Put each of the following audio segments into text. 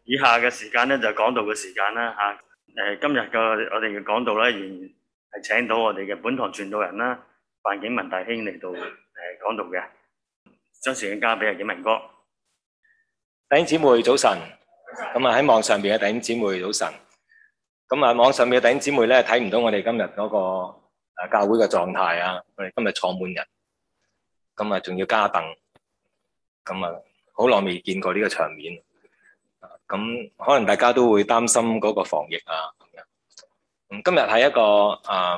以下嘅時間咧就講道嘅時間啦嚇。今日我哋嘅講道咧，仍然係請到我哋嘅本堂傳道人啦，范景文大兄嚟到講道嘅。將時間交俾阿景文哥。 弟兄姊妹早晨，咁啊喺網上邊嘅弟兄姊妹早晨。咁啊網上邊嘅弟兄姊妹咧睇唔到我哋今日嗰個教會嘅狀態啊，我哋今日坐滿人，咁啊仲要加凳，咁啊好耐未見過呢個場面。咁可能大家都會擔心嗰個防疫啊咁樣。今日係一個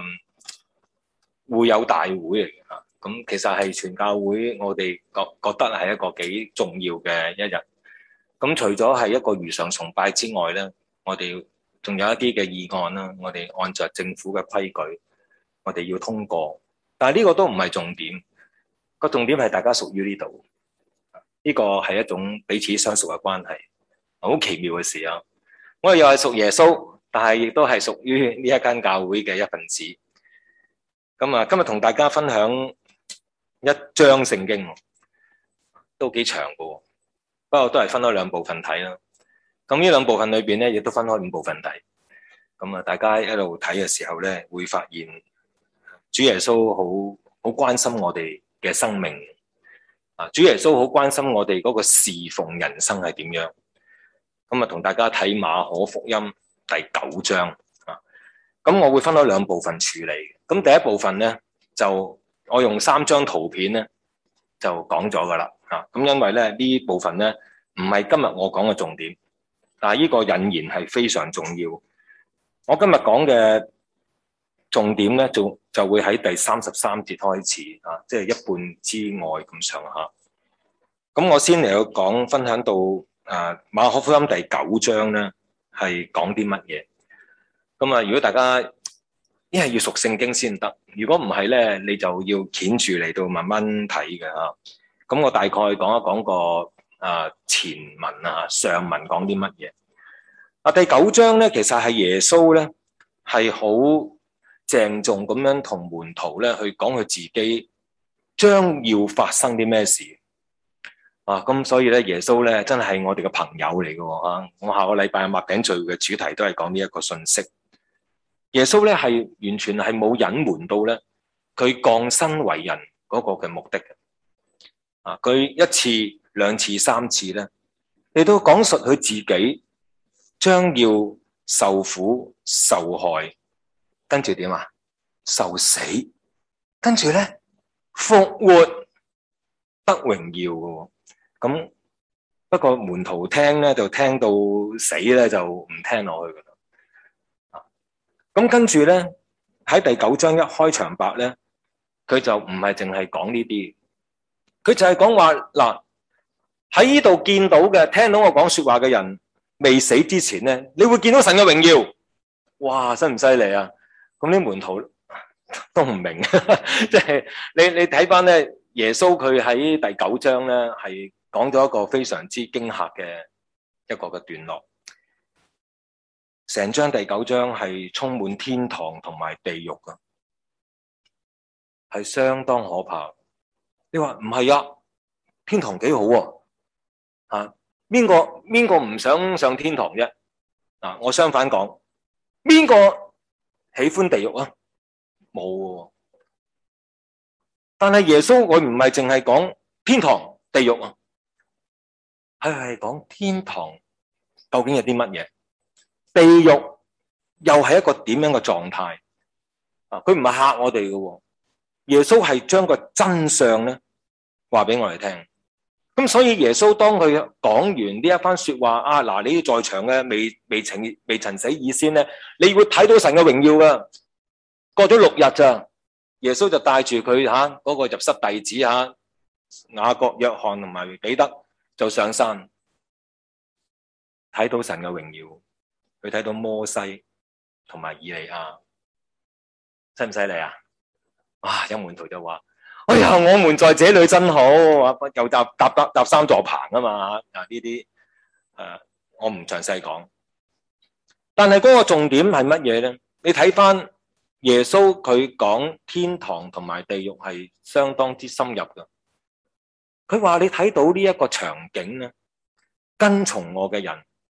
會友大會嚟嘅嚇，咁其實係全教會我哋覺得係一個幾重要嘅一日。咁除咗係一個如常崇拜之外咧，我哋仲有一啲嘅議案啦，我哋按照政府嘅規矩，我哋要通過。但係呢個都唔係重點，個重點係大家屬於呢度，呢個係一種彼此相屬嘅關係，好奇妙嘅事啊！我哋又係屬耶穌，但係亦都係屬於呢一間教會嘅一份子。咁啊，今日同大家分享一章聖經，都幾長嘅，不過都係分開兩部分睇啦。咁呢兩部分裏邊咧，亦都分開5部分睇。咁啊，大家一路睇嘅時候咧，會發現主耶穌好關心我哋嘅生命。啊，主耶穌好關心我哋嗰個侍奉人生係點樣。咁啊，同大家睇馬可福音第9章啊。咁我會分開兩部分處理。咁第一部分咧，就我用3張圖片咧，就講咗噶啦。啊，咁因為咧呢部分咧唔係今日我講嘅重點，但係呢個引言係非常重要。我今日講嘅重點咧，就會喺第33節開始啊，即係一半之外咁上下。咁我先嚟到講分享到馬可福音第9章咧係講啲乜嘢。咁啊，如果大家一係要熟聖經先得，如果唔係咧，你就要鉗住嚟到慢慢睇嘅啊。咁我大概講一講個前文啊，上文講啲乜嘢。第9章咧，其實係耶穌咧係好鄭重咁樣同門徒咧去講佢自己將要發生啲咩事啊。咁所以咧，耶穌咧真係我哋嘅朋友嚟嘅喎。我下個禮拜擘餅聚會嘅主題都係講呢一個信息。耶穌咧係完全係冇隱瞞到咧佢降生為人嗰個嘅目的。佢1次、2次、3次咧，嚟到講述佢自己將要受苦、受害，跟住點啊？受死，跟住咧復活得榮耀嘅。咁不過門徒聽咧就聽到死咧就唔聽落去噶啦。咁跟住咧喺第9章一開場白咧，佢就唔係淨係講呢啲。佢就係講話嗱，喺呢度見到嘅，聽到我講說話嘅人未死之前咧，你會見到神嘅榮耀。哇，犀唔犀利啊？咁啲門徒都唔明，即係你睇翻咧，耶穌佢喺第9章咧係講咗一個非常之驚嚇嘅一個嘅段落。成章第9章係充滿天堂同埋地獄噶，係相當可怕。你話唔係啊？天堂幾好啊？邊個唔想上天堂啫？我相反講，邊個喜歡地獄啊？冇。但係耶穌佢唔係淨係講天堂、地獄啊，係講天堂究竟有啲乜嘢，地獄又係一個點樣嘅狀態啊？佢唔係嚇我哋嘅。耶穌係將個真相咧話俾我哋聽，咁所以耶穌當佢講完呢一番說話啊，嗱，你在場嘅未曾死以先咧，你會睇到神嘅榮耀噶。過咗6日咋，耶穌就帶住佢嗰個入室弟子雅各、約翰同埋彼得就上山睇到神嘅榮耀，佢睇到摩西同埋以利亞，犀唔犀利啊？哇！有門徒就話：哎呀，我們在這裏真好，又搭3座棚啊嘛！呢啲我唔詳細講。但係嗰個重點係乜嘢咧？你睇翻耶穌佢講天堂同埋地獄係相當之深入嘅。佢話你睇到呢一個場景咧，跟從我嘅人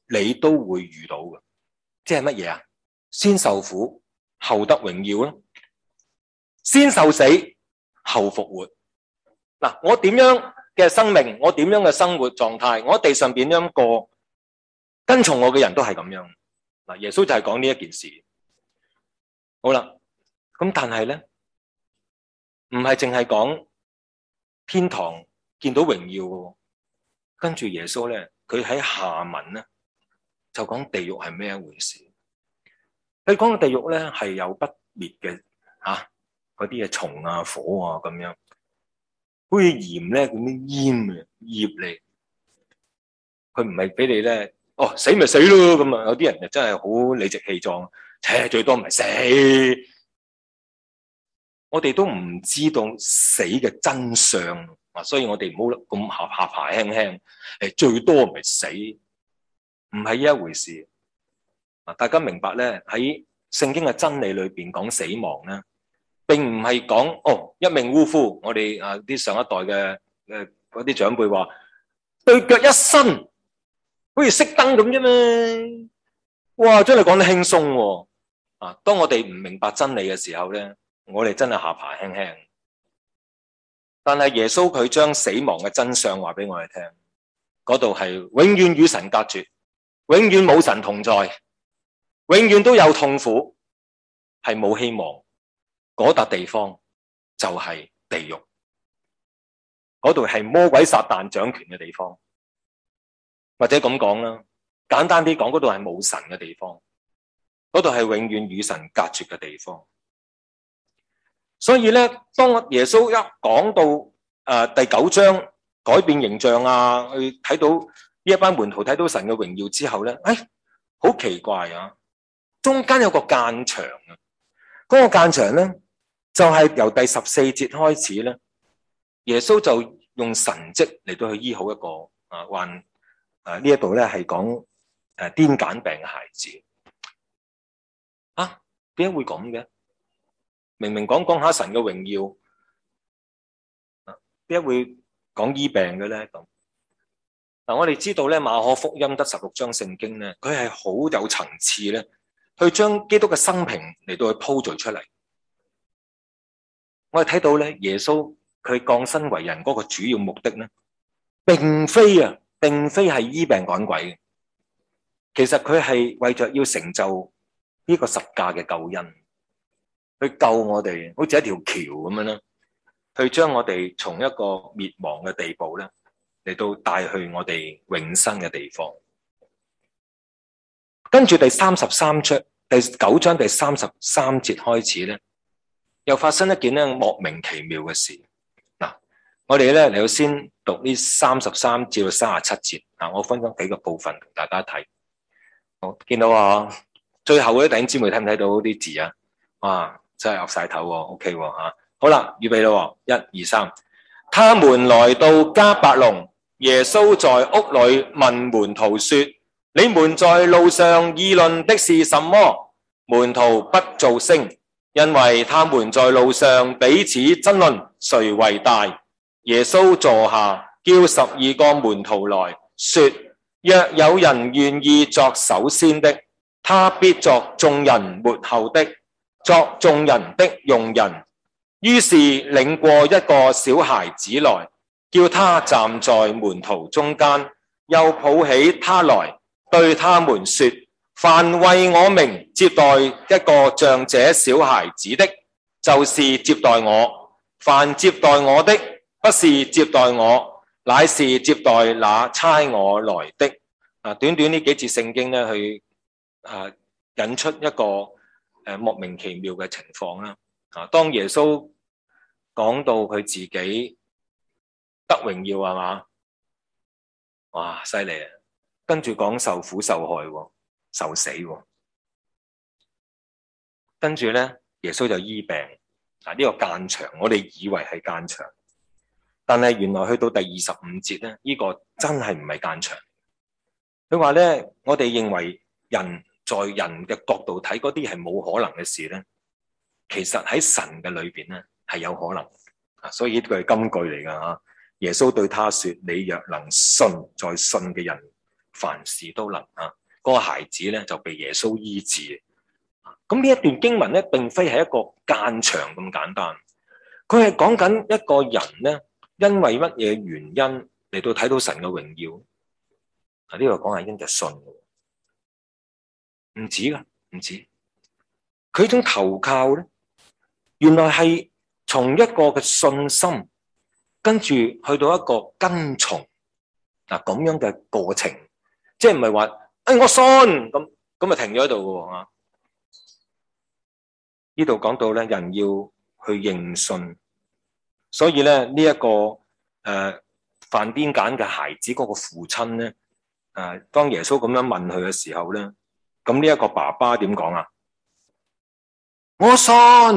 你都會遇到嘅。即係乜嘢啊？先受苦，後得榮耀咯；先受死，後復活。嗱，我點樣嘅生命，我點樣嘅生活狀態，我喺地上點樣過，跟從我嘅人都係咁樣。嗱，耶穌就係講呢一件事。好啦，咁但係咧，唔係淨係講天堂見到榮耀嘅，跟住耶穌咧，佢喺下文咧就講地獄係咩一回事。佢講嘅地獄咧係有不滅嘅嗰啲嘅蟲啊、火啊咁樣，好似鹽咧咁樣醃嘅醃你。佢唔係俾你咧，哦死咪死咯咁啊！有啲人就真係好理直氣壯，最多咪死。我哋都唔知道死嘅真相啊，所以我哋唔好咁下爬輕輕，最多咪死，唔係呢一回事。大家明白咧，喺聖經嘅真理裏邊講死亡咧，並唔係講一命嗚呼。我哋啲上一代嘅嗰啲長輩話，對腳一伸，好似熄燈咁啫嘛。哇，真係講得輕鬆喎。當我哋唔明白真理嘅時候咧，我哋真係下爬輕輕。但係耶穌佢將死亡嘅真相話俾我哋聽，嗰度係永遠與神隔絕，永遠冇神同在，永遠都有痛苦，係冇希望。嗰笪地方就係地獄，嗰度係魔鬼撒旦掌權嘅地方，或者咁講啦，簡單啲講，嗰度係冇神嘅地方，嗰度係永遠與神隔絕嘅地方。所以咧，當耶穌一講到第9章改變形象啊，去睇到呢一班門徒睇到神嘅榮耀之後咧，好奇怪啊！中間有個間場啊，嗰個間場咧就係由第14節開始咧，耶穌就用神蹟嚟到去醫好一個患呢一度咧係講癲癇病嘅孩子。點解會咁嘅？明明講下神嘅榮耀，點解會講醫病嘅咧？咁我哋知道咧，馬可福音得16章聖經咧，佢係好有層次咧，去將基督嘅生平嚟到去鋪敘出嚟。我哋睇到咧，耶穌佢降生為人嗰個主要目的咧，並非係醫病趕鬼嘅，其實佢係為着要成就呢個十架嘅救恩。去救我哋，好似一條橋咁樣啦，去將我哋從一個滅亡嘅地步咧，嚟到帶去我哋永生嘅地方。跟住第33章第9章第33節開始咧，又發生一件咧莫名其妙嘅事。我哋咧嚟到先讀呢33至到37節。我分咗幾個部分同大家睇。我見到最後嗰啲弟兄姊妹睇唔睇到啲字啊？哇！真係岌晒頭喎 ，OK 喎吓。好啦，預備咯，1、2、3。他們來到迦百農，耶穌在屋裏問門徒說：你們在路上議論的是什麼？門徒不造聲，因為他們在路上彼此爭論誰為大。耶穌坐下，叫12個門徒來說：若有人願意作首先的，他必作眾人末後的，作眾人的用人。於是領過一個小孩子來，叫他站在門徒中間，又抱起他來，對他們說：凡為我名接待一個像這小孩子的，就是接待我；凡接待我的，不是接待我，乃是接待那差我來的。短短呢幾節聖經咧，去引出一個莫名其妙嘅情況啦。當耶穌講到佢自己得榮耀係嘛？哇，犀利啊！跟住講受苦受害，受死。跟住咧，耶穌就醫病。呢個間場，我哋以為係間場，但係原來去到第25節咧，呢個真係唔係間場。佢話咧，我哋認為人在人嘅角度睇嗰啲係冇可能嘅事咧，其實喺神嘅裏邊咧係有可能。所以呢句係金句嚟噶吓。耶穌對他說：你若能信，在信嘅人凡事都能啊。 嗰個孩子咧就被耶穌醫治。咁呢一段經文咧，並非係一個間場咁簡單，佢係講緊一個人咧，因為乜嘢原因嚟到睇到神嘅榮耀。呢個講係因着信嘅，唔止噶，唔止。佢種投靠咧，原來係從一個嘅信心，跟住去到一個跟從嗱咁樣嘅過程，即係唔係話我信咁啊停咗喺度嘅喎。呢度講到咧，人要去認信，所以咧呢一個犯邊揀嘅孩子嗰個父親咧，當耶穌咁樣問佢嘅時候咧，咁呢一個爸爸點講啊？我信，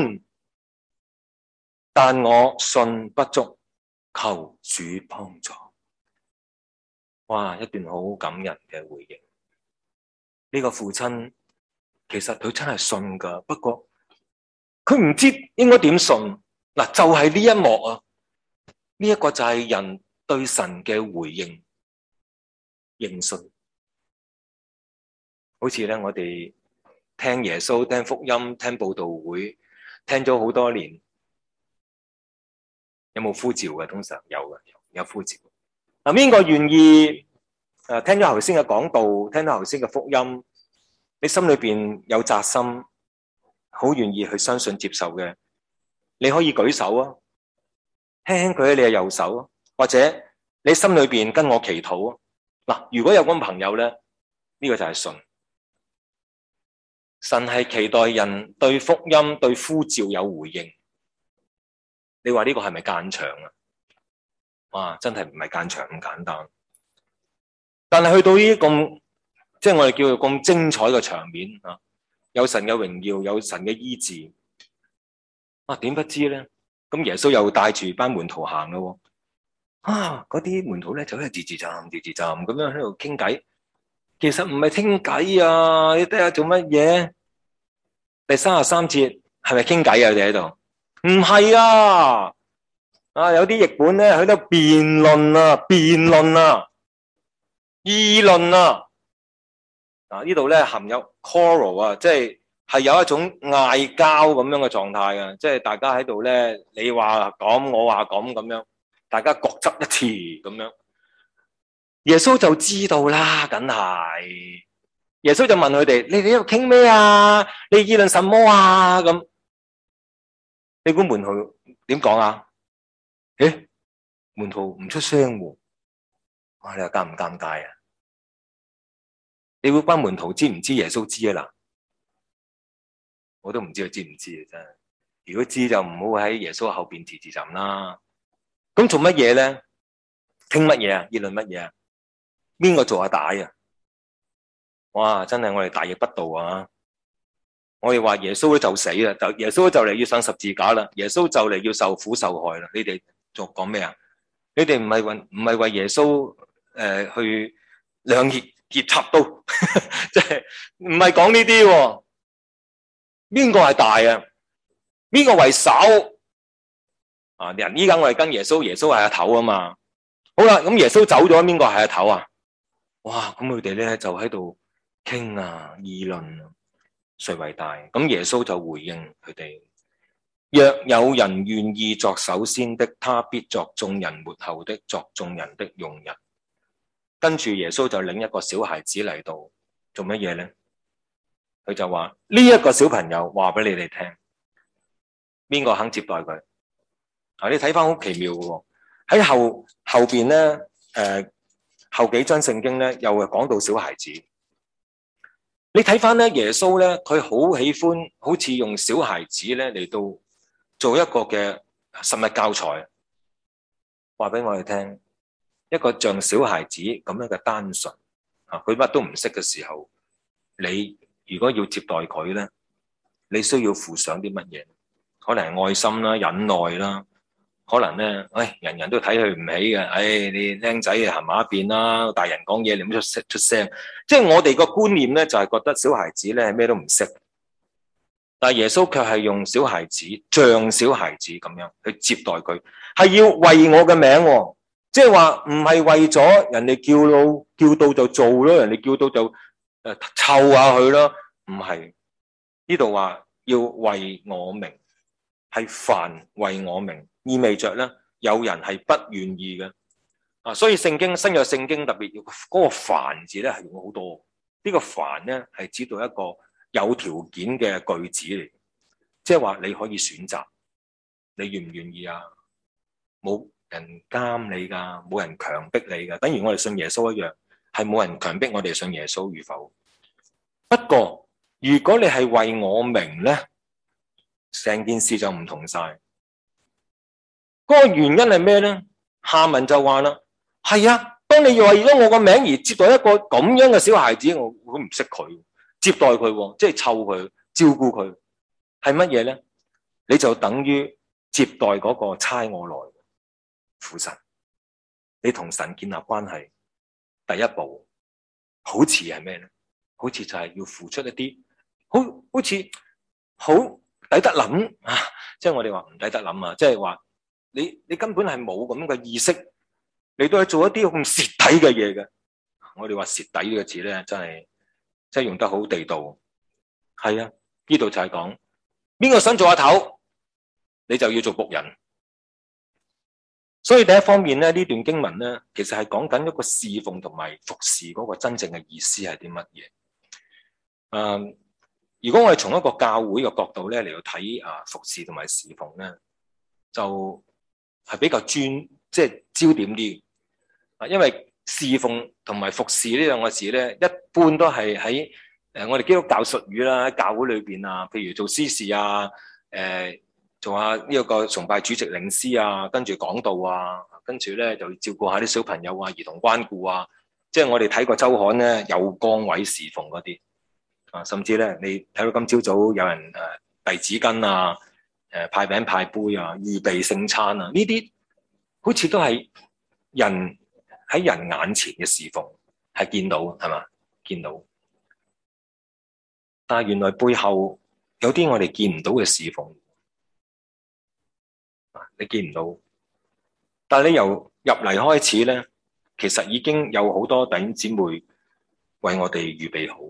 但我信不足，求主幫助。哇，一段好感人嘅回應。呢個父親其實佢真係信噶，不過佢唔知應該點信。嗱，就係呢一幕啊，呢一個就係人對神嘅回應，認信。好似咧，我哋聽耶穌、聽福音、聽佈道會，聽咗好多年，有冇呼召嘅？通常有嘅，有呼召。嗱，邊個願意聽咗頭先嘅講道，聽咗頭先嘅福音，你心裏邊有扎心，好願意去相信接受嘅，你可以舉手啊，輕輕舉起你嘅右手啊，或者你心裏邊跟我祈禱啊。嗱，如果有咁嘅朋友咧，呢個就係信。神係期待人對福音、對呼召有回應。你話呢個係咪間場啊？哇，真係唔係間場咁簡單。但係去到呢啲咁，即係我哋叫做咁精彩嘅場面啊，有神嘅榮耀，有神嘅醫治。點不知咧？咁耶穌又帶住班門徒行咯。嗰啲門徒咧就喺度自自站咁樣喺度傾偈。其實唔係傾偈啊，你睇下做乜嘢？第33節係咪傾偈啊？你哋喺度？唔係啊！有啲譯本咧喺度辯論啊、議論啊。呢度咧含有 quarrel 啊，即係有一種嗌交咁樣嘅狀態啊，即係大家喺度咧，你話咁，我話咁咁樣，大家各執一詞咁樣。耶穌就知道啦，梗係。耶穌就問佢哋：你哋喺度傾咩啊？你議論什麼啊？咁你估門徒點講啊？門徒唔出聲喎。你話尷唔尷尬啊？你估班門徒知唔知耶穌知啊？嗱，我都唔知佢知唔知啊！真係，如果知就唔好喺耶穌後邊自站啦。咁做乜嘢咧？傾乜嘢啊？議論乜嘢啊？邊個做阿大啊？哇！真係我哋大逆不道啊！我哋話耶穌就死啦，耶穌就嚟要上十字架啦，耶穌就嚟要受苦受害啦。你哋仲講咩啊？你哋唔係為耶穌去兩肋插刀，即係唔係講呢啲？邊個係大啊？邊個為首啊？人依家我哋跟耶穌，耶穌係阿頭啊嘛。好啦，咁耶穌走咗，邊個係阿頭啊？哇！咁佢哋咧就喺度傾啊，議論啊，誰為大？咁耶穌就回應佢哋：若有人願意作首先的，他必作眾人末後的，作眾人的用人。跟住耶穌就領一個小孩子嚟到做乜嘢咧？佢就話：呢一個小朋友話俾你哋聽，邊個肯接待佢？你睇翻好奇妙嘅喎，喺後邊咧，後幾章聖經咧又係講到小孩子。你睇翻咧，耶穌咧佢好喜歡，好似用小孩子咧嚟到做一個嘅實物教材，話俾我哋聽，一個像小孩子咁樣嘅單純佢乜都唔識嘅時候，你如果要接待佢咧，你需要付上啲乜嘢？可能係愛心啦、忍耐啦，可能咧，人人都睇佢唔起嘅，你僆仔行埋一邊啦，大人講嘢你唔出聲，即係我哋個觀念咧就係覺得小孩子咧係咩都唔識，但係耶穌卻係用小孩子像小孩子咁樣去接待佢，係要為我嘅名，即係話唔係為咗人哋叫到就做咯，人哋叫到就湊下佢咯，唔係，呢度話要為我名，係凡為我名，意味着咧有人係不願意嘅啊。所以新約聖經特別嗰個凡字咧係用好多，呢個凡咧係指到一個有條件嘅句子嚟，即係話你可以選擇，你願唔願意啊？冇人監你噶，冇人強迫你噶，等於我哋信耶穌一樣，係冇人強迫我哋信耶穌與否。不過如果你係為我名咧，成件事就唔同晒。嗰個原因係咩咧？下文就話啦，係啊，當你為咗我個名而接待一個咁樣嘅小孩子，我唔識佢，接待佢，即係湊佢，照顧佢，係乜嘢咧？你就等於接待嗰個差我來父神，你同神建立關係，第一步好似係咩咧？好似就係要付出一啲，好似好抵得諗啊！即係我哋話唔抵得諗啊！即係話你根本係冇咁嘅意識，你都係做一啲咁蝕底嘅嘢嘅。我哋話蝕底呢個字咧，真係用得好地道。係啊，呢度就係講邊個想做阿頭，你就要做僕人。所以第一方面咧，呢段經文咧，其實係講緊一個侍奉同埋服侍嗰個真正嘅意思係啲乜嘢？如果我哋從一個教會嘅角度咧嚟到睇服侍同埋侍奉咧，就係比較即係焦點啲。因為侍奉同埋服侍呢兩個字咧，一般都係喺我哋基督教術語啦，喺教會裏邊啊，譬如做司事啊，做下呢一個崇拜主席領詩啊，跟住講道啊，跟住咧就照顧下啲小朋友啊，兒童關顧啊，即係我哋睇過周刊咧有崗位侍奉嗰啲啊，甚至咧你睇到今朝早有人遞紙巾啊，派餅派杯啊，預備聖餐啊，呢啲好似都係人喺人眼前嘅侍奉，係見到係嘛？見到，但係原來背後有啲我哋見唔到嘅侍奉。你見唔到，但係你由入嚟開始咧，其實已經有好多弟兄姊妹為我哋預備好。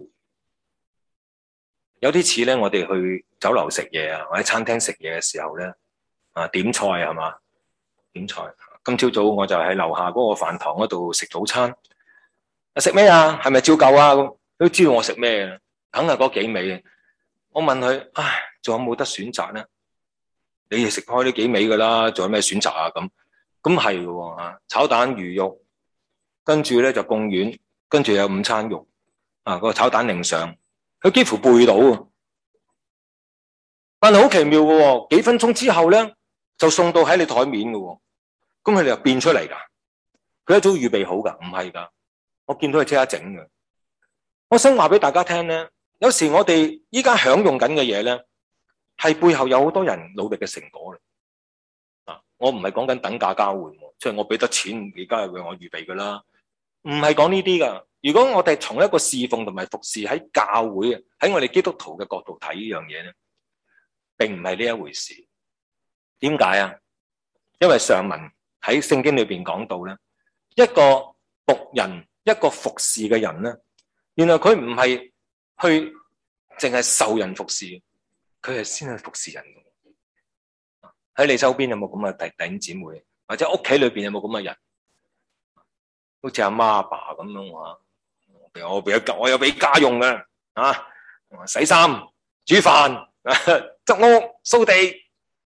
有啲似咧，我哋去酒樓食嘢啊，或者餐廳食嘢嘅時候咧，點菜係嘛？點菜。今朝早我就喺樓下嗰個飯堂嗰度食早餐。食咩啊？係咪照舊啊？咁都知道我食咩嘅，梗係嗰幾味。我問佢，仲有冇得選擇咧？你哋食開呢幾味噶啦，仲有咩選擇啊？咁係嘅喎，炒蛋魚肉，跟住咧就貢丸，跟住有午餐肉，個炒蛋零上，佢幾乎背到啊！但係好奇妙嘅喎，幾分鐘之後咧就送到喺你台面嘅喎，咁佢哋又變出嚟㗎？佢一早預備好㗎？唔係㗎，我見到佢即刻整嘅。我想話俾大家聽咧，有時我哋依家享用緊嘅嘢咧，係背後有好多人努力嘅成果啦。我唔係講緊等價交換，即係我俾得錢，而家係為我預備噶啦，唔係講呢啲噶。如果我哋從一個侍奉同埋服侍喺教會啊，喺我哋基督徒嘅角度睇呢樣嘢咧，並唔係呢一回事。點解啊？因為上文喺聖經裏邊講到咧，一個僕人，一個服侍嘅人咧，原來佢唔係去淨係受人服侍。佢係先去服侍人。喺你周邊有冇咁嘅弟兄姊妹，或者屋企裏邊有冇咁嘅人？好似阿媽阿爸咁樣話，我有俾家用嘅洗衫、煮飯、執屋、掃地，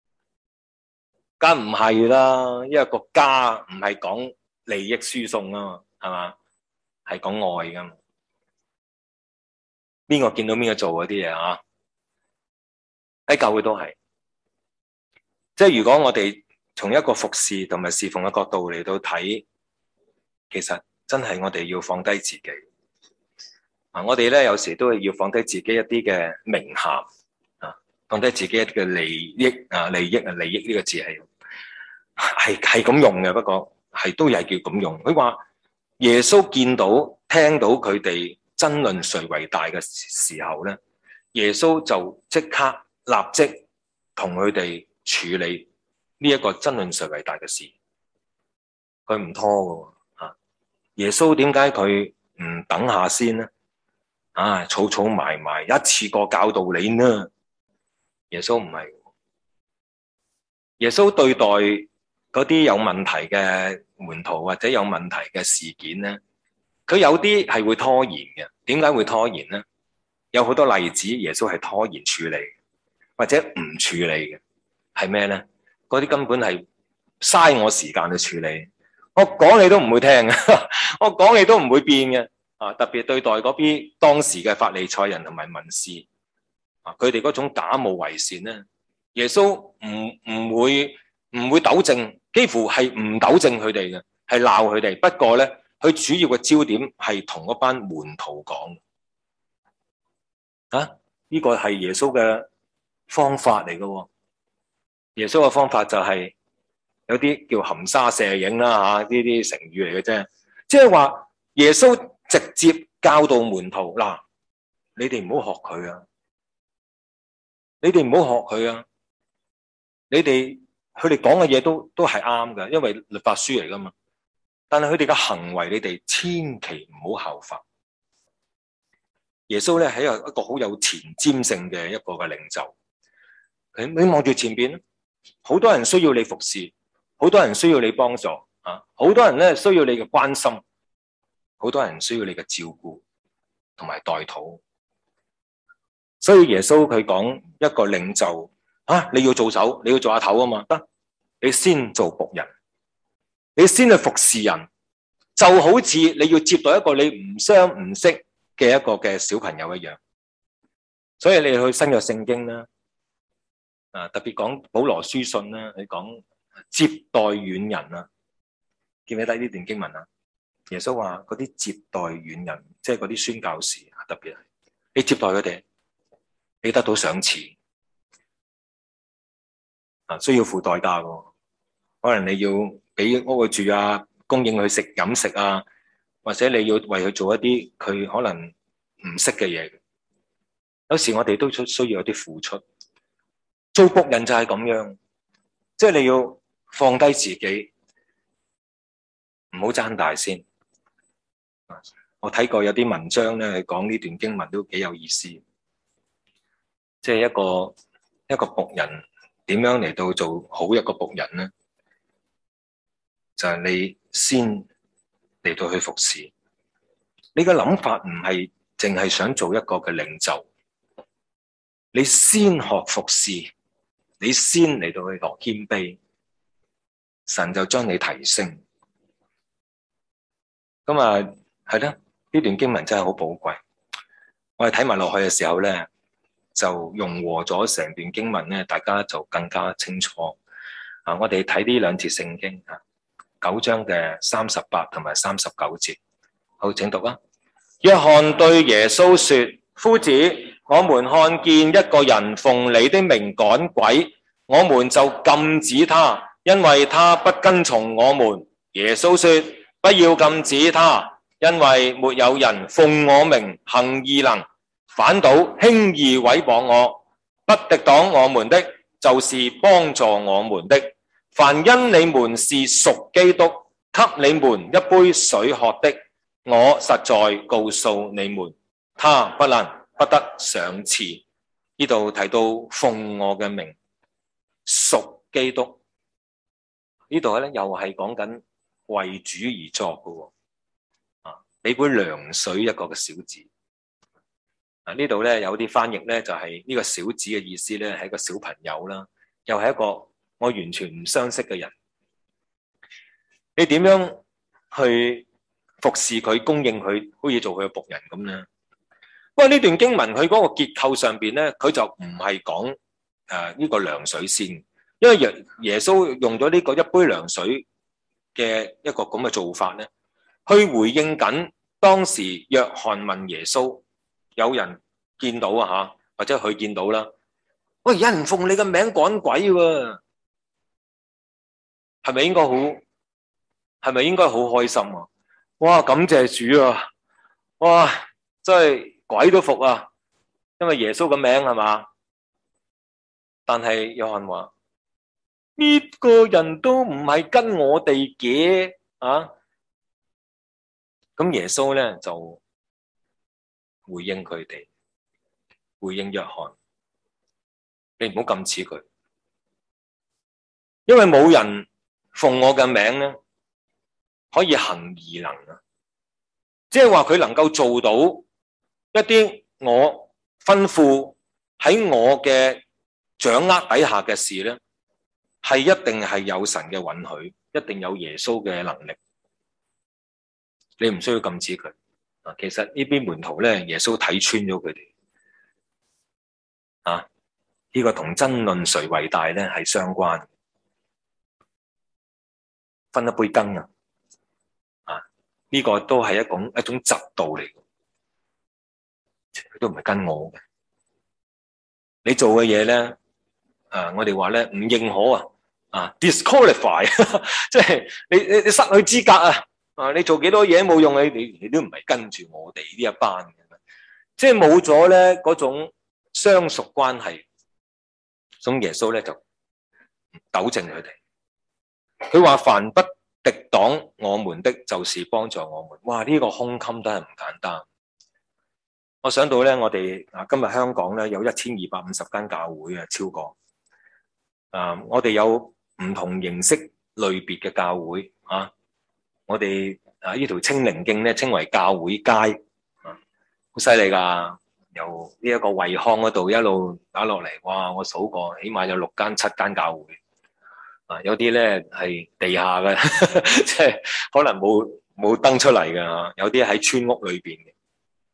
梗唔係啦。因為個家唔係講利益輸送啊嘛，係嘛？係講愛噶嘛。邊個見到邊個做嗰啲嘢啊？喺教會都係，即係如果我哋從一個服侍同埋侍奉嘅角度嚟到睇，其實真係我哋要放低自己。我哋咧有時都係要放低自己一啲嘅名銜放低自己一啲嘅利益利益呢個字係咁用嘅，不過係都係叫咁用。佢話耶穌見到聽到佢哋爭論誰為大嘅時候咧，耶穌就即刻立即同佢哋處理呢一個爭論誰為大嘅事，佢唔拖嘅。耶穌點解佢唔等下先呢？ 儲儲埋埋一次過教導你呢。耶穌唔係，耶穌對待嗰啲有問題嘅門徒或者有問題嘅事件咧，佢有啲係會拖延嘅。點解會拖延咧？有好多例子，耶穌係拖延處理或者唔處理嘅，係咩咧？嗰啲根本係嘥我時間去處理，我講你都唔會聽嘅，我講你都唔會變嘅。特別對待嗰啲當時嘅法利賽人同埋文士，佢哋嗰種假冒為善咧，耶穌唔會糾正，幾乎係唔糾正佢哋嘅，係鬧佢哋。不過咧，佢主要嘅焦點係同嗰班門徒講，呢個係耶穌嘅方法嚟嘅。耶穌嘅方法就係有啲叫含沙射影啦，呢啲成語嚟嘅啫，即係話耶穌直接教導門徒，嗱，你哋唔好學佢啊，你哋唔好學佢啊，佢哋講嘅嘢都係啱嘅，因為律法書嚟噶嘛。但係佢哋嘅行為，你哋千祈唔好效法。耶穌咧係一個好有前瞻性嘅一個嘅領袖。你望住前邊，好多人需要你服侍，好多人需要你幫助好多人咧需要你嘅關心，好多人需要你嘅照顧同埋代禱。所以耶穌佢講一個領袖你要做手，你要做下頭啊嘛，得，你先做僕人，你先去服侍人，就好似你要接待一個你唔相唔識嘅一個嘅小朋友一樣。所以你去新約聖經啦，特別講保羅書信啦，你講接待遠人啊，記唔記得呢段經文啊？耶穌話嗰啲接待遠人，即係嗰啲宣教士，特別係你接待佢哋，你得到賞賜需要付代價嘅，可能你要俾屋佢住啊，供應佢食飲食啊，或者你要為佢做一啲佢可能唔識嘅嘢。有時我哋都需要有啲付出。做僕人就係咁樣，即係你要放低自己，唔好爭大先。我睇過有啲文章咧，係講呢段經文都幾有意思。即係一個僕人點樣嚟到做好一個僕人咧？就係你先嚟到去服侍。你嘅諗法唔係淨係想做一個嘅領袖，你先學服侍，你先嚟到去學謙卑，神就將你提升。咁係啦，呢段經文真係好寶貴。我哋睇埋落去嘅時候咧，就融和咗成段經文咧，大家就更加清楚。我哋睇呢兩節聖經9章嘅38同埋39節。好，請讀啊。約翰對耶穌說：夫子，我們看見一個人奉你的名趕鬼，我們就禁止他，因為他不跟從我們。耶穌說：不要禁止他，因為沒有人奉我名行異能，反倒輕易毀謗我。不敵擋我們的，就是幫助我們的。凡因你們是屬基督，給你們一杯水喝的，我實在告訴你們，他不得賞賜。呢度提到奉我嘅名屬基督，呢度咧又係講緊為主而作嘅。俾杯涼水一個嘅小子。呢度咧有啲翻譯咧就係呢個小子嘅意思咧係一個小朋友啦，又係一個我完全唔相識嘅人。你點樣去服侍佢，供應佢，好似做佢嘅僕人咁咧？不過呢段經文佢嗰個結構上邊咧，佢就唔係講呢個涼水先，因為耶穌用咗呢個一杯涼水嘅一個咁嘅做法咧，去回應緊當時約翰問耶穌，有人見到或者佢見到啦，喂，有人奉你嘅名趕鬼喎，係咪應該好開心啊？哇，感謝主啊！哇，真係鬼都服啊！因為耶穌嘅名係嘛？但係約翰話呢個人都唔係跟我哋嘅咁耶穌咧就回應佢哋，回應約翰，你唔好禁止佢，因為冇人奉我嘅名咧可以行異能啊！即係話佢能夠做到一啲我吩咐喺我嘅掌握底下嘅事咧，係一定係有神嘅允許，一定有耶穌嘅能力。你唔需要禁止佢。其實呢邊門徒咧，耶穌睇穿咗佢哋。呢個同爭論誰為大咧係相關，分一杯羹啊！呢個都係一種嫉妒嚟，佢都唔係跟我嘅。你做嘅嘢咧，我哋話咧唔認可disqualify， 即係你失去資格啊！你做幾多嘢冇用，你都唔係跟住我哋呢一班嘅，即係冇咗咧嗰種相屬關係。咁耶穌咧就糾正佢哋，佢話凡不敵擋我們的，就是幫助我們。哇！呢個胸襟都係唔簡單。我想到咧，我哋今日香港咧有1250間教會啊，超過我哋有唔同形式類別嘅教會啊。我哋呢條青靈徑咧稱為教會街，好犀利噶。由呢一個惠康嗰度一路打落嚟，哇！我數過，起碼有6間、7間教會。有啲咧係地下嘅，即係可能冇登出嚟嘅。有啲喺村屋裏邊嘅。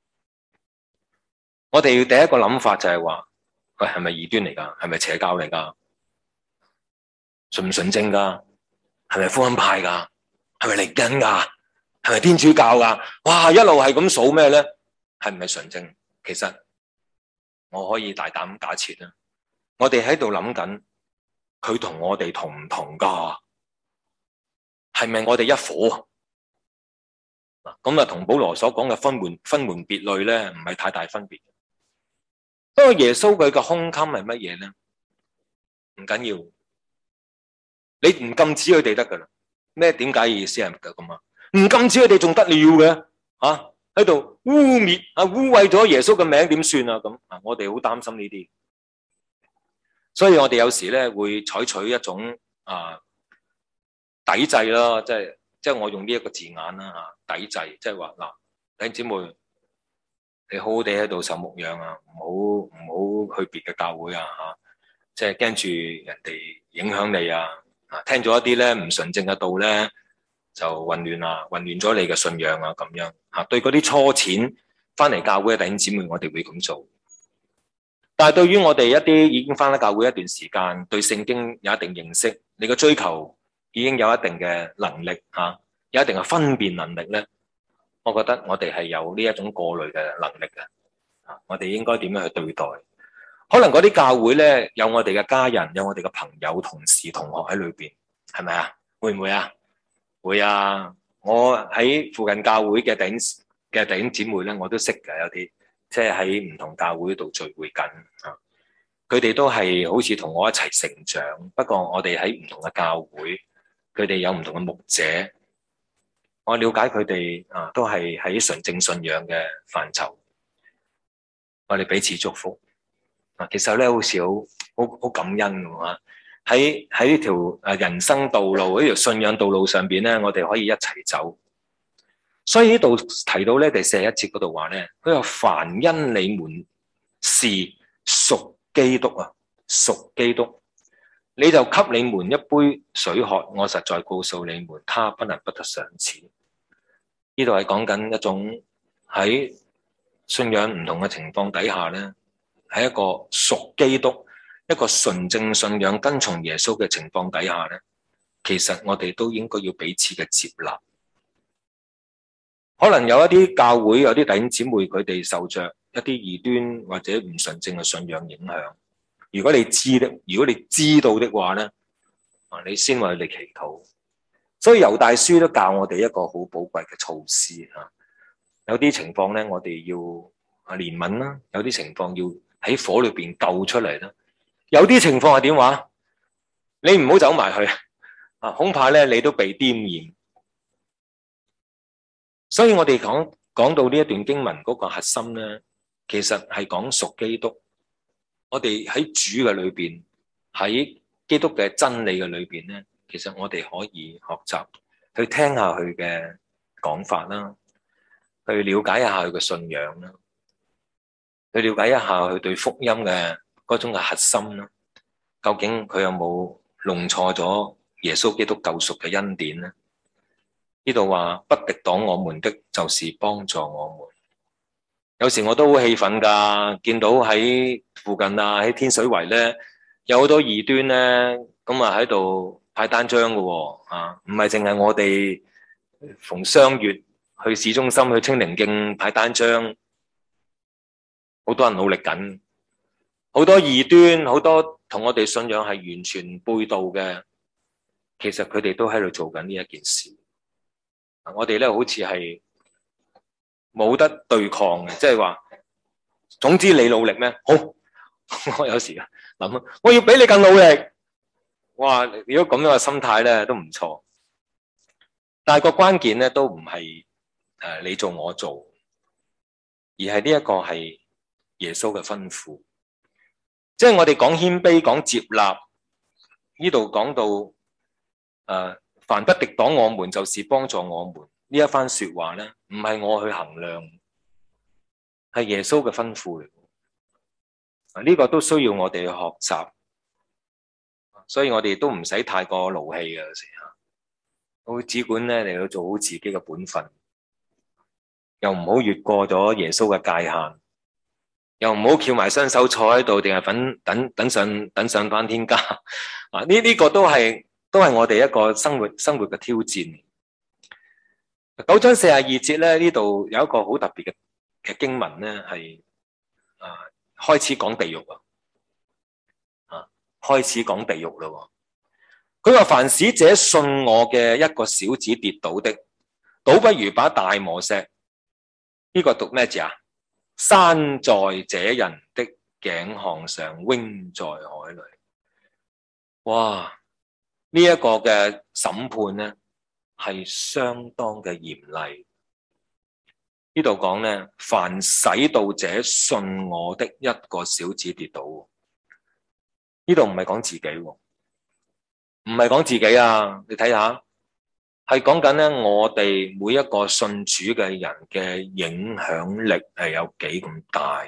我哋第一個諗法就係話，喂，係咪異端嚟噶？係咪邪教嚟噶？純唔純正噶？係咪福音派噶？係咪靈恩噶？係咪天主教噶？哇！一路係咁數咩咧？係唔係純正？其實我可以大膽假設啦，我哋喺度諗緊，佢同我哋同唔同噶？係咪我哋一伙？咁同保羅所講嘅分門別類咧，唔係太大分別。不過耶穌佢嘅胸襟係乜嘢咧？唔緊要，你唔禁止佢哋得噶啦。咩？點解意思係咁啊？唔禁止佢哋仲得了嘅喺度污衊污穢咗耶穌嘅名，點算啊？咁我哋好擔心呢啲，所以我哋有時咧會採取一種抵制啦，即係我用呢一個字眼啦抵制，即係話嗱，弟兄姊妹，你好好地喺度受牧養啊，唔好去別嘅教會即係驚住人哋影響你聽咗一啲咧唔純正嘅道咧，就混亂咗你嘅信仰咁樣對嗰啲初淺翻嚟教會嘅弟兄姊妹，我哋會咁做。但係對於我哋一啲已經翻咗教會一段時間，對聖經有一定認識，你嘅追求已經有一定嘅能力有一定嘅分辨能力咧，我覺得我哋係有呢一種過濾嘅能力嘅。我哋應該點樣去對待？可能嗰啲教會咧有我哋嘅家人，有我哋嘅朋友、同事、同學喺裏邊，係咪啊？會唔會啊？會啊！我喺附近教會嘅弟兄姊妹咧，我都識嘅，有啲即係喺唔同教會度聚會緊佢哋都係好似同我一齊成長，不過我哋喺唔同嘅教會，佢哋有唔同嘅牧者，我了解佢哋都係喺純正信仰嘅範疇，我哋彼此祝福其實咧好似好感恩嘅喺呢條人生道路，呢條信仰道路上邊咧，我哋可以一齊走。所以呢度提到咧第41節嗰度話咧，佢話凡因你們是屬基督屬基督，你就給你們一杯水喝。我實在告訴你們，他不能不得賞賜。呢度係講緊一種喺信仰唔同嘅情況底下咧，喺一個屬基督，一個純正信仰跟從耶穌嘅情況底下咧，其實我哋都應該要彼此嘅接納。可能有一啲教會有啲弟兄姊妹，佢哋受着一啲異端或者唔純正嘅信仰影響。如果你知道的話咧，你先為佢哋祈禱。所以猶大書都教我哋一個好寶貴嘅措施有啲情況咧，我哋要憐憫啦；有啲情況要喺火裏邊救出嚟啦。有啲情況係點話？你唔好走埋去恐怕咧你都被沾染。所以我哋講講到呢一段經文嗰個核心咧，其實係講屬基督。我哋喺主嘅裏邊，喺基督嘅真理嘅裏邊咧，其實我哋可以學習去聽下佢嘅講法啦，去了解一下佢嘅信仰啦，去了解一下佢對福音嘅嗰種嘅核心啦。究竟佢有冇弄錯咗耶穌基督救贖嘅恩典咧？呢度話不敵擋我們的，就是幫助我們。有時我都好氣憤噶，見到喺附近啊，喺天水圍咧，有好多異端咧，咁啊喺度派單張噶喎，唔係淨係我哋逢雙月去市中心去清寧徑派單張，好多人努力緊，好多異端，好多同我哋信仰係完全背道嘅，其實佢哋都喺度做緊呢一件事。我哋咧好似係冇得對抗嘅，即係話，總之你努力咩？好，我有時諗，我要比你更努力。哇！如果咁樣嘅心態咧，都唔錯。但係個關鍵咧，都唔係你做我做，而係呢一個係耶穌嘅吩咐。即係我哋講謙卑，講接納，呢度講到凡不敵擋我們，就是幫助我們。呢一番說話咧，唔係我去衡量，係耶穌嘅吩咐嚟。呢個都需要我哋去學習，所以我哋都唔使太過勞氣嘅有時吓，我只管咧嚟到做好自己嘅本分，又唔好越過咗耶穌嘅界限，又唔好翹埋雙手坐喺度，定係等上返天家。呢個都係我哋一個生活嘅挑戰。9章42節咧，呢度有一個好特別嘅經文咧，係開始講地獄開始講地獄咯。佢話凡使這信我嘅一個小子跌倒的，倒不如把大磨石，呢個讀咩字啊？拴在這人的頸項上，扔在海裏。哇！呢一個嘅審判咧，係相當嘅嚴厲。呢度講咧，凡使到這信我的一個小子跌倒，呢度唔係講自己，唔係講自己啊！你睇下，係講緊咧，我哋每一個信主嘅人嘅影響力係有幾咁大？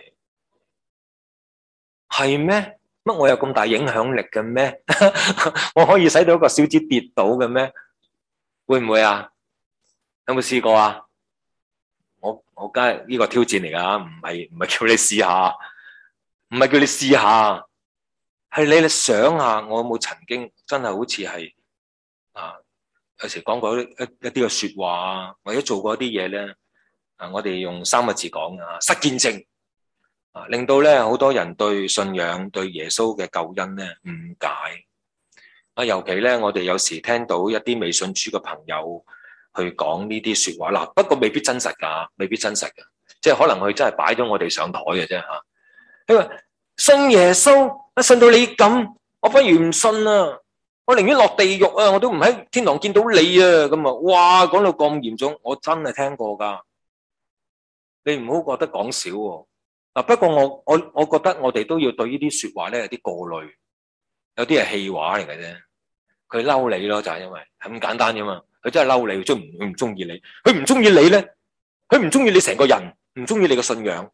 係咩？乜我有咁大影響力嘅咩？我可以使到一個小子跌倒嘅咩？會唔會啊？有冇試過啊？我梗係呢個挑戰嚟噶，唔係叫你試下，唔係叫你試下，係你想下，我有冇曾經真係好似係有時講過一啲嘅說話啊，或者做過一啲嘢咧，我哋用3個字講失見證令到咧好多人對信仰、對耶穌嘅救恩咧誤解。尤其咧，我哋有時聽到一啲未信主嘅朋友去講呢啲說話啦，不過未必真實噶，未必真實嘅，即係可能佢真係擺咗我哋上台嘅啫吓。因為信耶穌，信到你咁，我不如唔信啊，我寧願落地獄啊，我都唔喺天堂見到你啊，咁啊，哇，講到咁嚴重，我真係聽過噶，你唔好覺得講少喎。不過我覺得我哋都要對呢啲說話咧有啲過濾。有啲係氣話嚟嘅啫，佢嬲你咯，就係因為係咁簡單啫嘛。佢真係嬲你，佢唔中意你，佢唔中意你咧，佢唔中意你成個人，唔中意你嘅信仰，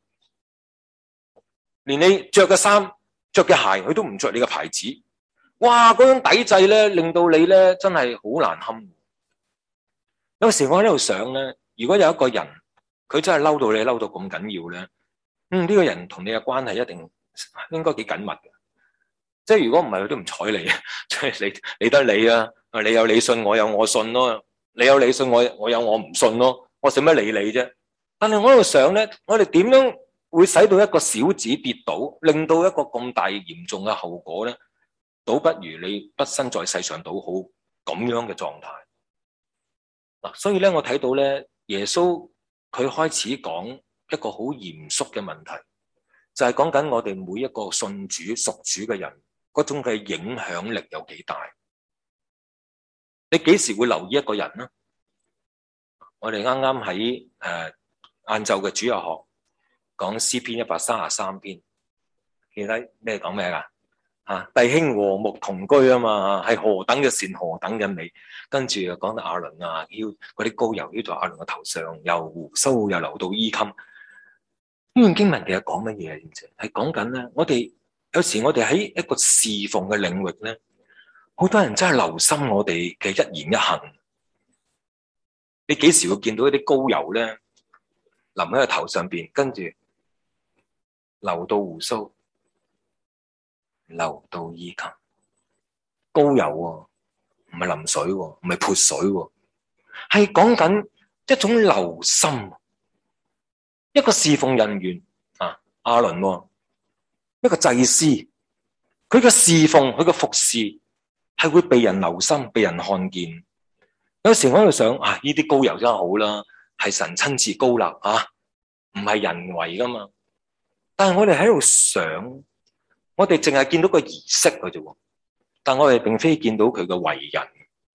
連你着嘅衫、着嘅鞋，佢都唔着你嘅牌子。哇，嗰種抵制咧，令到你咧真係好難堪。有時我喺度想咧，如果有一個人佢真係嬲到你，嬲到咁緊要咧，呢個人同你嘅關係一定應該幾緊密嘅。即係如果唔係，佢都唔睬你，即係理得你啊！你有你信，我有我信咯。你有你信，我有我唔信咯。我使乜理你啫？但係我喺度想咧，我哋點樣會使到一個小子跌倒，令到一個咁大嚴重嘅後果咧？倒不如你不身在世上倒好咁樣嘅狀態。嗱，所以咧，我睇到咧，耶穌佢開始講一個好嚴肅嘅問題，就係講緊我哋每一個信主屬主嘅人。嗰種嘅影響力有幾大？你幾時會留意一個人呢？我哋啱啱喺晏晝嘅主日學講詩篇133篇，記得咩講咩噶？弟兄和睦同居啊嘛，係何等嘅善，何等嘅美。跟住又講到亞倫啊，嗰啲膏油澆在亞倫嘅頭上，又胡鬚又流到衣襟。呢段經文其實講乜嘢？知唔知？係講緊咧，我哋有時我哋喺一個侍奉嘅領域咧，好多人真係留心我哋嘅一言一行。你幾時會見到一啲膏油咧淋喺個頭上邊，跟住流到胡鬚，流到衣襟？膏油喎，唔係淋水喎，唔係潑水喎，係講緊一種留心。一個侍奉人員亞倫喎，一個祭司，佢嘅侍奉，佢嘅服侍係會被人留心，被人看見。有時我喺度想呢啲膏油真係好啦，係神親自膏立唔係人為噶嘛。但係我哋喺度想，我哋淨係見到個儀式嘅啫，但我哋並非見到佢嘅為人。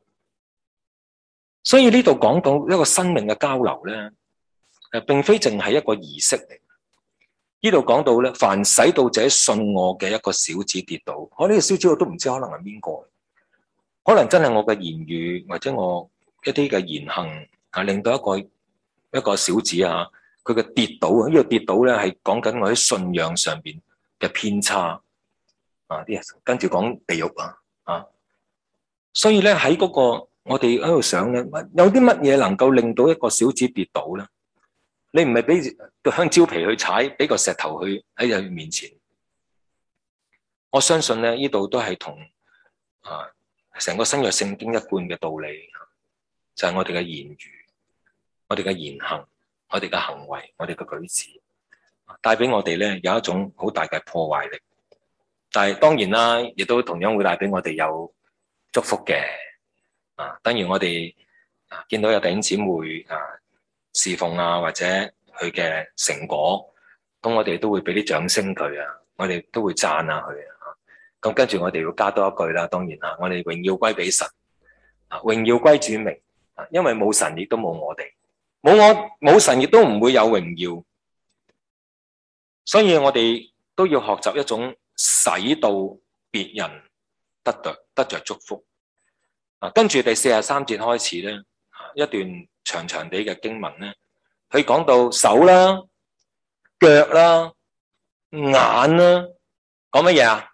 所以呢度講到一個生命嘅交流咧，並非淨係一個儀式嚟。呢度講到咧，凡使到這信我嘅一個小子跌倒，我呢個小子我都唔知可能係邊個，可能真係我嘅言語或者我一啲嘅言行令到一個小子佢嘅跌倒啊！呢個跌倒咧係講緊我喺信仰上邊嘅偏差啲人跟住講地獄所以咧喺嗰個我哋喺度想咧，有啲乜嘢能夠令到一個小子跌倒咧？你唔係俾個香蕉皮去踩，俾個石頭去喺佢面前。我相信咧，呢度都係同成個新約聖經一貫嘅道理，就係我哋嘅言語、我哋嘅言行、我哋嘅行為、我哋嘅舉止，帶俾我哋咧有一種好大嘅破壞力。但係當然啦，亦都同樣會帶俾我哋有祝福嘅。等於我哋見到有弟兄姊妹侍奉或者佢嘅成果，咁我哋都會俾啲掌聲佢我哋都會讚下佢咁跟住我哋要加多一句啦，當然我哋榮耀歸俾神，榮耀歸主名，因為冇神亦都冇我哋，冇神亦都唔會有榮耀，所以我哋都要學習一種使到別人得着祝福。跟住第43節開始咧，一段長長地嘅經文咧，佢講到手啦、腳啦、眼啦，講乜嘢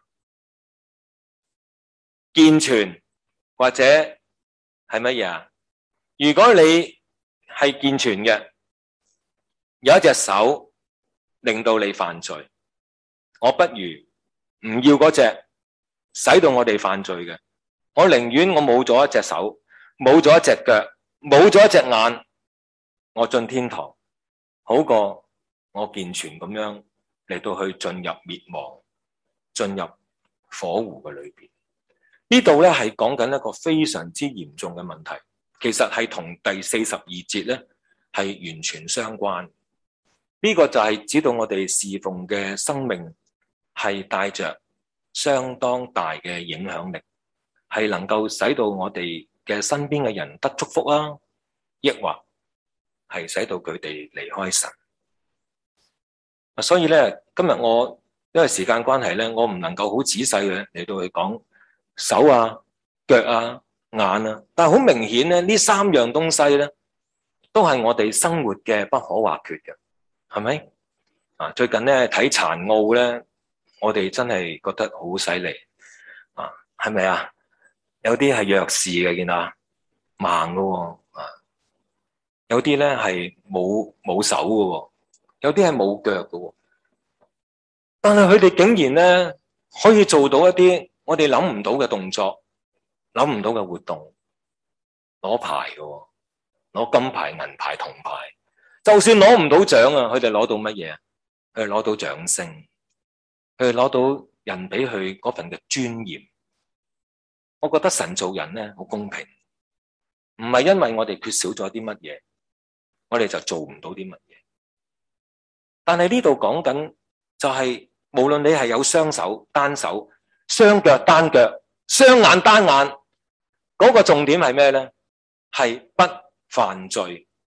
健全或者係乜嘢？如果你係健全嘅，有一隻手令到你犯罪，我不如唔要嗰隻使到我哋犯罪嘅。我寧願我冇咗一隻手，冇咗一隻腳，冇咗一隻眼，我進天堂好過我健全咁樣嚟到去進入滅亡，進入火湖嘅裏邊。呢度咧係講緊一個非常之嚴重嘅問題，其實係同第42節咧係完全相關。呢個就係指到我哋侍奉嘅生命係帶着相當大嘅影響力，係能夠使到我哋嘅身邊嘅人得祝福抑或係使到佢哋離開神。所以咧，今日我因為時間關係咧，我唔能夠好仔細嘅嚟到去講手腳眼但係好明顯咧，呢三樣東西咧都係我哋生活嘅不可或缺嘅，係咪？最近咧睇殘奧咧，我哋真係覺得好犀利係咪啊？有啲係弱視嘅，見到盲嘅有啲咧係冇手嘅，有啲係冇腳嘅，但係佢哋竟然咧可以做到一啲我哋諗唔到嘅動作，諗唔到嘅活動，攞牌嘅，攞金牌、銀牌、銅牌，就算攞唔到獎佢哋攞到乜嘢？佢哋攞到掌聲，佢哋攞到人俾佢嗰份嘅尊嚴。我覺得神做人咧好公平，唔係因為我哋缺少咗啲乜嘢，我哋就做唔到啲乜嘢。但係呢度講緊就係，無論你係有雙手、單手、雙腳、單腳、雙眼、單眼，嗰個重點係咩咧？係不犯罪，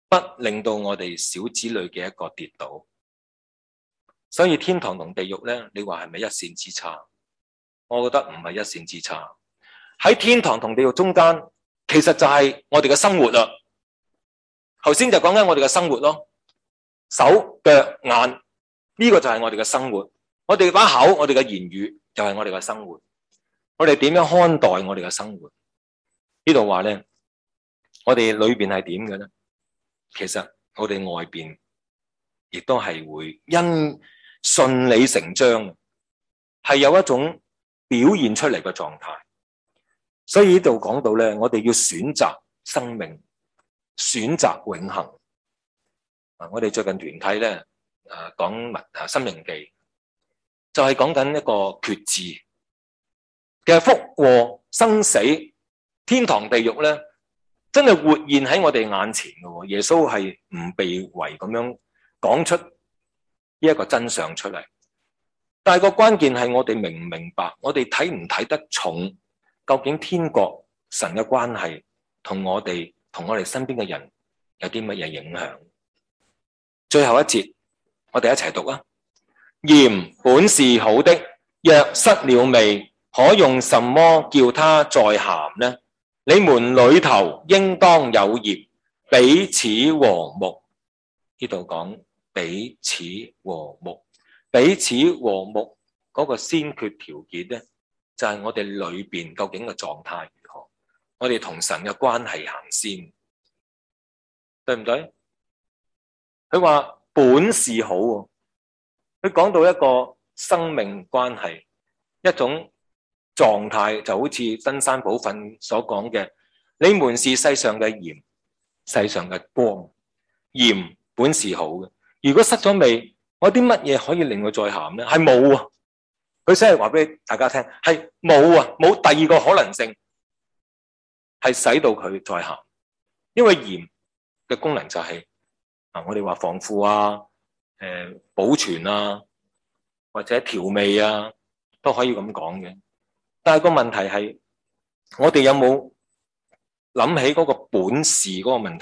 不令到我哋小子女嘅一個跌倒。所以天堂同地獄咧，你話係咪一線之差？我覺得唔係一線之差。喺天堂同地獄中間，其實就係我哋嘅生活啦。頭先就講緊我哋嘅生活咯，手腳眼呢個就係我哋嘅生活。我哋把口，我哋嘅言語就係我哋嘅生活。我哋點樣看待我哋嘅生活？呢度話咧，我哋裏邊係點嘅咧？其實我哋外邊亦都係會因順理成章，係有一種表現出嚟嘅狀態。所以呢度講到咧，我哋要選擇生命，選擇永恆。我哋最近團契咧，講申命記，就係講緊一個決志嘅福禍生死、天堂地獄咧，真係活現喺我哋眼前嘅。耶穌係唔避諱咁樣講出呢一個真相出嚟。但係個關鍵係我哋明唔明白，我哋睇唔睇得重，究竟天國神嘅關係同我哋身邊嘅人有啲乜嘢影響？最後一節，我哋一齊讀啊！鹽本是好的，若失了味，可用什麼叫它再鹹呢？你們裏頭應當有鹽，彼此和睦。呢度講彼此和睦，彼此和睦嗰個先決條件咧，就係我哋裏邊究竟嘅狀態如何，我哋同神嘅關係行先，對唔對？佢話本是好，佢講到一個生命關係，一種狀態，就好似登山寶訓所講嘅，你們是世上嘅鹽，世上嘅光。鹽本是好嘅，如果失咗味，我啲乜嘢可以令佢再鹹咧？係冇啊！佢真係話俾大家聽，係冇啊，冇第二個可能性係使到佢再鹹，因為鹽嘅功能就係我哋話防腐啊、保存啊，或者調味啊，都可以咁講嘅。但係個問題係，我哋有冇諗起嗰個本事嗰個問題？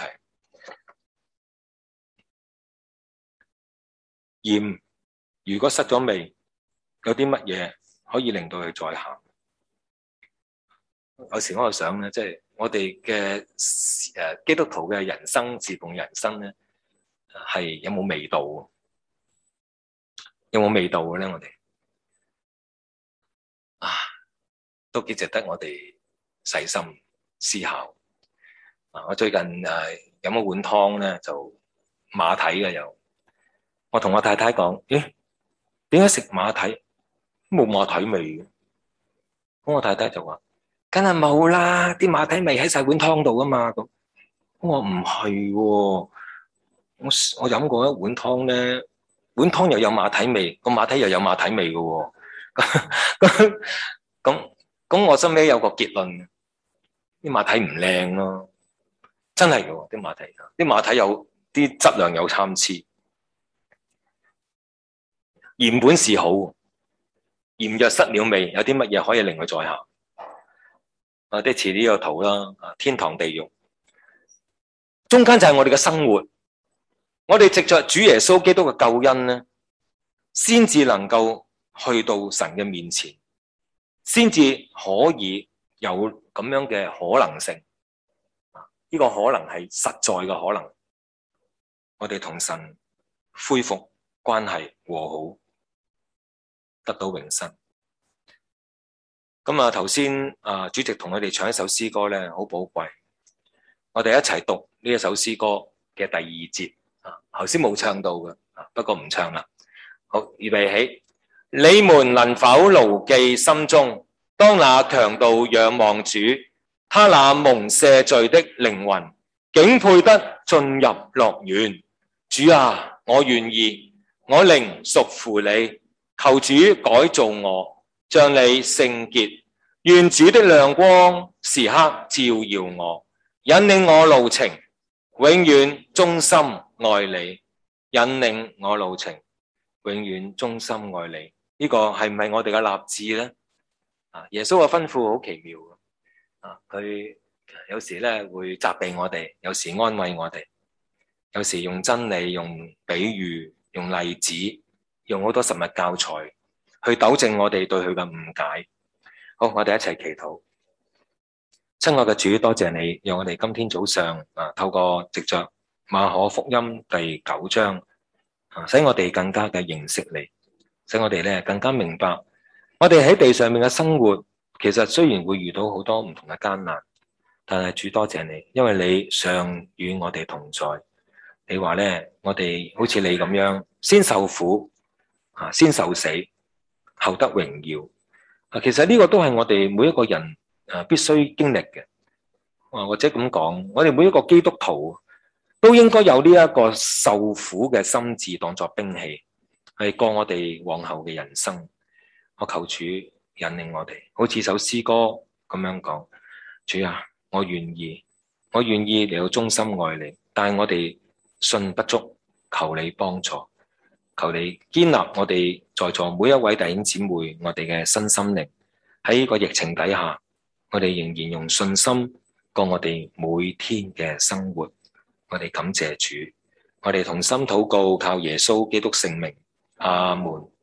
鹽如果失咗味，有啲乜嘢可以令到佢再鹹？有時我就想咧，即係我哋嘅基督徒嘅人生、侍奉人生咧，係有冇味道？有冇味道嘅咧？我哋都幾值得我哋細心思考。我最近飲咗碗湯咧，就馬蹄嘅又，我同我太太講：咦，點解食馬蹄冇馬蹄味嘅？咁我太太就話：梗係冇啦，啲馬蹄味喺晒碗湯度噶嘛。咁我唔係喎，我飲過一碗湯咧，碗湯又有馬蹄味，個馬蹄又有馬蹄味嘅喎。咁我心尾有個結論，啲馬蹄唔靚咯，真係嘅喎，啲馬蹄有啲質量有參差。鹽本是好，鹽若失了味，有啲乜嘢可以令佢再鹹？啲似呢個圖啦，天堂地獄，中間就係我哋嘅生活。我哋藉着主耶穌基督嘅救恩咧，先至能夠去到神嘅面前，先至可以有咁樣嘅可能性。呢個可能係實在嘅可能，我哋同神恢復關係和好，得到永生。咁頭先主席同我哋唱一首詩歌咧，好寶貴。我哋一齊讀呢一首詩歌嘅第二節。頭先冇唱到嘅，不過唔唱啦。好，預備起。你們能否牢記心中，當那強盜仰望主，他那蒙赦罪的靈魂，竟配得進入樂園。主啊，我願意，我靈屬乎你，求主改造我，像你聖潔。願主的亮光時刻照耀我，引領我路程，永遠忠心愛你。引領我路程，永遠忠心愛你。呢個係唔係我哋嘅立志咧？耶穌嘅吩咐好奇妙嘅。佢有時咧會責備我哋，有時安慰我哋。 有時用真理、用比喻、用例子、用好多實物教材去糾正我哋對佢嘅誤解。好，我哋一齊祈禱。親愛嘅主，多謝你，讓我哋今天早上透過藉着馬可福音第9章使我哋更加嘅認識你，使我哋咧更加明白，我哋喺地上面嘅生活，其實雖然會遇到好多唔同嘅艱難，但係主多謝你，因為你常與我哋同在。你話咧，我哋好似你咁樣，先受苦先受死，後得榮耀。其實呢個都係我哋每一個人必須經歷嘅。或者咁講，我哋每一個基督徒都應該有呢一個受苦嘅心志當作兵器，係過我哋往後嘅人生。我求主引領我哋，好似首詩歌咁樣講：主啊，我願意嚟到忠心愛你，但係我哋信不足，求你幫助，求你堅立我哋在座每一位弟兄姊妹，我哋嘅身心靈。喺呢個疫情底下，我哋仍然用信心過我哋每天嘅生活。我哋感謝主，我哋同心禱告，靠耶穌基督聖名，阿門。